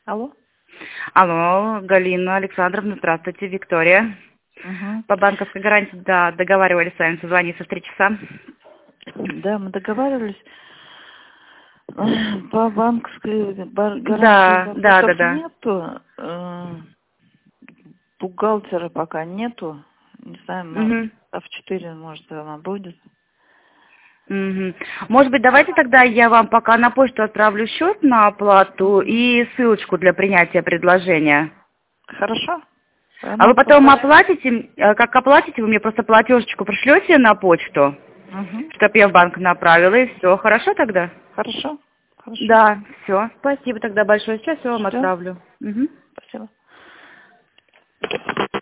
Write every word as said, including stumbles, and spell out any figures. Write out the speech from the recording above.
Алло. Алло, Галина Александровна, здравствуйте, Виктория. Угу. По банковской гарантии, да, договаривались с вами созвониться в три часа. Да, мы договаривались. По банковской бар- Да, гарантии да, да, вопросов да. нету. Э, Бухгалтера пока нету. Не знаю, может, Угу. а в четыре, может, она будет. Угу. Может быть, давайте тогда я вам пока на почту отправлю счет на оплату и ссылочку для принятия предложения. Хорошо? А вы Она потом пока... оплатите, э, как оплатите, вы мне просто платежечку пришлете на почту, Угу. чтобы я в банк направила, и все. Хорошо тогда? Хорошо? Хорошо. Да, все. Спасибо тогда большое. Сейчас я вам Все? отправлю. Мгм. Спасибо.